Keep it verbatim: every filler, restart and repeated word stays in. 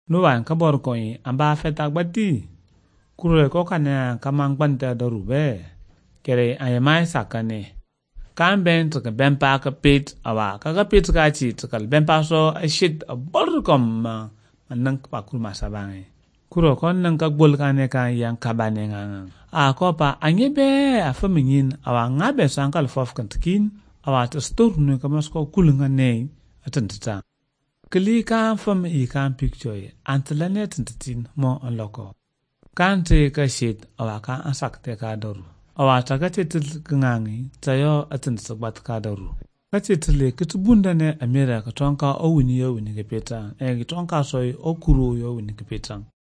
no wan ka bor ko yi amba feta gbati kure ko kana kamang banta da rube kere ayamai sakane kan ben to ka ben pa ka pit awa ka ka pit ka chi to ka ben pa so a shit a bor kom man pa kurma sabange kuro kon nan ka gol ka ne ka yang ka bane nga a ko pa anyebe a faminin awa ngabe sankal fof kan tkin awa to stor nu ka mas ko kulunga ne atantata kli ka fam i kan picture antlane tantatin mo on loko kante ka shit awa ka ansakte ka doru awa ta ka titil ngangi tayo atantata bat ka doru ka titil ke tubunda ne amera ka tonka o wuni yo wuni ke peta e tonka so o kuro yo wuni ke peta